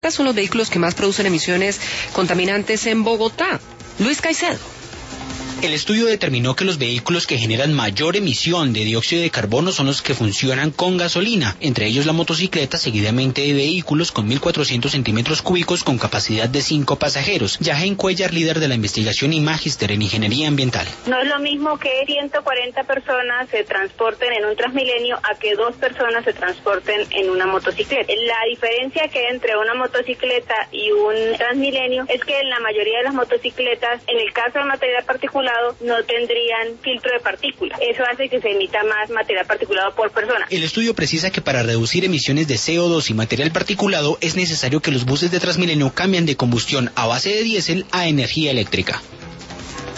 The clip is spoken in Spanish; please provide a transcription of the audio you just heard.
Son los vehículos que más producen emisiones contaminantes en Bogotá. Luis Caicedo. El estudio determinó que los vehículos que generan mayor emisión de dióxido de carbono son los que funcionan con gasolina, entre ellos la motocicleta, seguidamente de vehículos con 1.400 centímetros cúbicos con capacidad de 5 pasajeros. Yajen Cuellar, líder de la investigación y magíster en ingeniería ambiental. No es lo mismo que 140 personas se transporten en un Transmilenio a que 2 personas se transporten en una motocicleta. La diferencia que hay entre una motocicleta y un Transmilenio es que en la mayoría de las motocicletas, en el caso del material particulado, no tendrían filtro de partículas. Eso hace que se emita más material particulado por persona. El estudio precisa que para reducir emisiones de CO2 y material particulado es necesario que los buses de Transmilenio cambien de combustión a base de diésel a energía eléctrica.